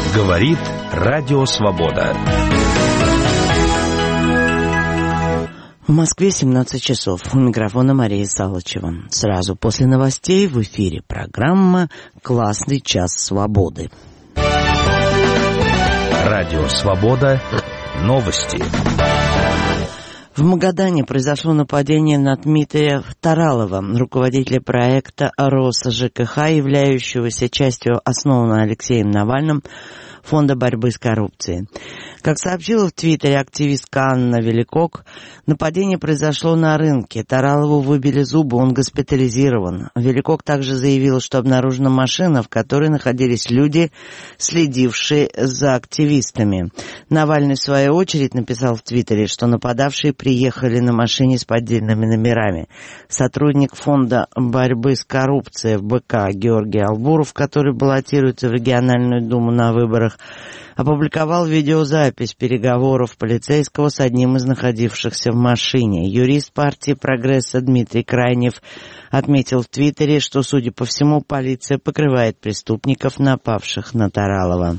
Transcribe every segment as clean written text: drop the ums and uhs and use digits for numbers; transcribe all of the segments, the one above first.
Говорит Радио Свобода. В Москве 17 часов. У микрофона Мария Салычева. Сразу после новостей в эфире программа «Классный час свободы». Радио Свобода. Новости. В Магадане произошло нападение на Дмитрия Таралова, руководителя проекта РосЖКХ, являющегося частью основанного Алексеем Навальным Фонда борьбы с коррупцией. Как сообщила в Твиттере активистка Анна Великок, нападение произошло на рынке. Таралову выбили зубы, он госпитализирован. Великок также заявила, что обнаружена машина, в которой находились люди, следившие за активистами. Навальный, в свою очередь, написал в Твиттере, что нападавшие приехали на машине с поддельными номерами. Сотрудник Фонда борьбы с коррупцией в БК Георгий Албуров, который баллотируется в региональную думу на выборах, опубликовал видеозапись переговоров полицейского с одним из находившихся в машине. Юрист партии «Прогресса» Дмитрий Крайнев отметил в Твиттере, что, судя по всему, полиция покрывает преступников, напавших на Таралова.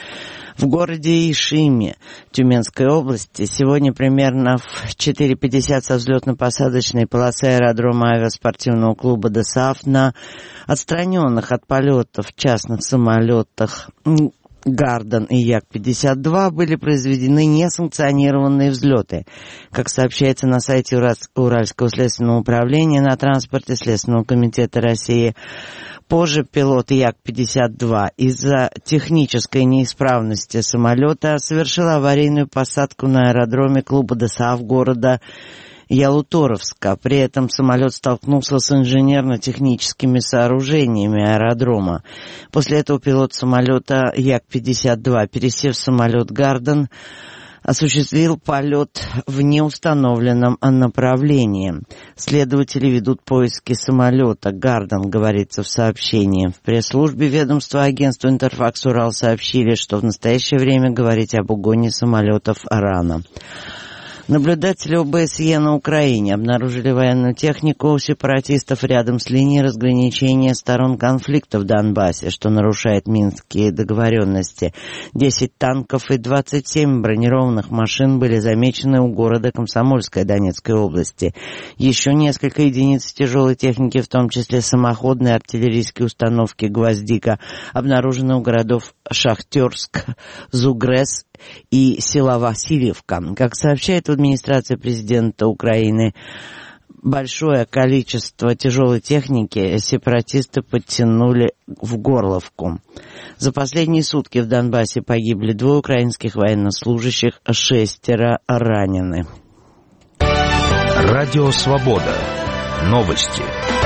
В городе Ишиме Тюменской области сегодня примерно в 4:50 со взлетно-посадочной полосы аэродрома авиаспортивного клуба ДОСААФ на отстраненных от полетов частных самолетах «Гарден» и Як-52 были произведены несанкционированные взлеты. Как сообщается на сайте Уральского следственного управления на транспорте Следственного комитета России, позже пилот Як-52 из-за технической неисправности самолета совершил аварийную посадку на аэродроме клуба ДОСААФ города Ялуторовска. При этом самолет столкнулся с инженерно-техническими сооружениями аэродрома. После этого пилот самолета Як-52, пересев в самолет «Гарден», осуществил полет в неустановленном направлении. Следователи ведут поиски самолета «Гарден», говорится в сообщении. В пресс-службе ведомства агентства «Интерфакс Урал» сообщили, что в настоящее время говорить об угоне самолетов рано. Наблюдатели ОБСЕ на Украине обнаружили военную технику у сепаратистов рядом с линией разграничения сторон конфликта в Донбассе, что нарушает минские договоренности. 10 танков и 27 бронированных машин были замечены у города Комсомольская Донецкой области. Еще несколько единиц тяжелой техники, в том числе самоходные артиллерийские установки «Гвоздика», обнаружены у городов Шахтерск, Зугрес и села Васильевка. Как сообщает в администрации президента Украины, большое количество тяжелой техники сепаратисты подтянули в Горловку. За последние сутки в Донбассе погибли 2 украинских военнослужащих, 6 ранены. Радио Свобода. Новости.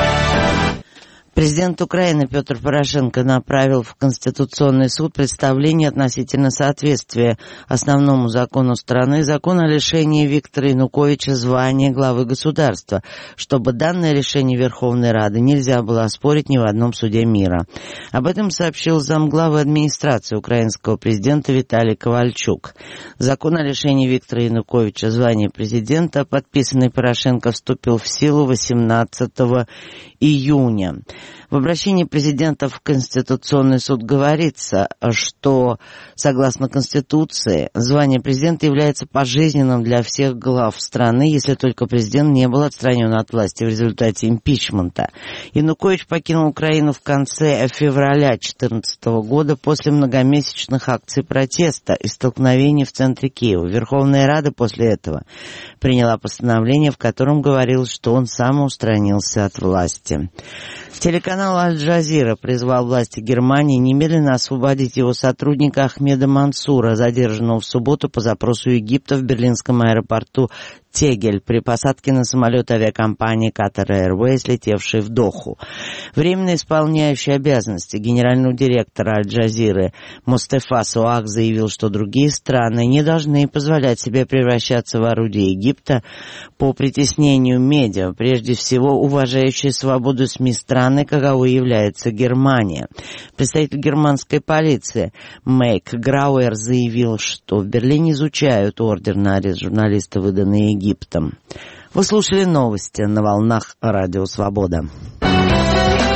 Президент Украины Петр Порошенко направил в Конституционный суд представление относительно соответствия основному закону страны, закон о лишении Виктора Януковича звания главы государства, чтобы данное решение Верховной Рады нельзя было оспорить ни в одном суде мира. Об этом сообщил замглавы администрации украинского президента Виталий Ковальчук. Закон о лишении Виктора Януковича звания президента, подписанный Порошенко, вступил в силу 18 июня. В обращении президента в Конституционный суд говорится, что, согласно Конституции, звание президента является пожизненным для всех глав страны, если только президент не был отстранен от власти в результате импичмента. Янукович покинул Украину в конце февраля 2014 года после многомесячных акций протеста и столкновений в центре Киева. Верховная Рада после этого приняла постановление, в котором говорилось, что он самоустранился от власти. Телеканал «Аль-Джазира» призвал власти Германии немедленно освободить его сотрудника Ахмеда Мансура, задержанного в субботу по запросу Египта в берлинском аэропорту Тегель при посадке на самолет авиакомпании Qatar Airways, летевшей в Доху. Временно исполняющий обязанности генерального директора «Аль-Джазиры» Мустафа Суах заявил, что другие страны не должны позволять себе превращаться в орудие Египта по притеснению медиа, прежде всего уважающие свободу СМИ страны, каковой является Германия. Представитель германской полиции Мейк Грауэр заявил, что в Берлине изучают ордер на арест журналиста, выданный Египтом. Вы слушали новости на волнах Радио Свобода.